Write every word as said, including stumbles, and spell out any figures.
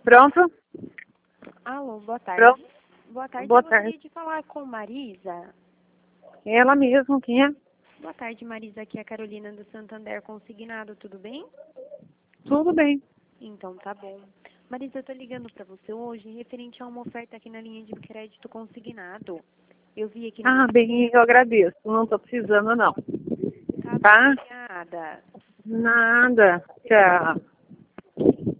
Pronto? Alô, boa tarde. Pronto. Boa tarde, Boa eu gostaria tarde. de falar com Marisa. Ela mesmo, quem é? Boa tarde, Marisa, aqui é a Carolina do Santander Consignado, tudo bem? Tudo bem. Então tá bom. Marisa, eu tô ligando pra você hoje referente a uma oferta aqui na linha de crédito consignado. Eu vi aqui no... Ah, bem, eu agradeço. Não tô precisando, não. Tá bom, Tá? obrigada. Nada. Tchau.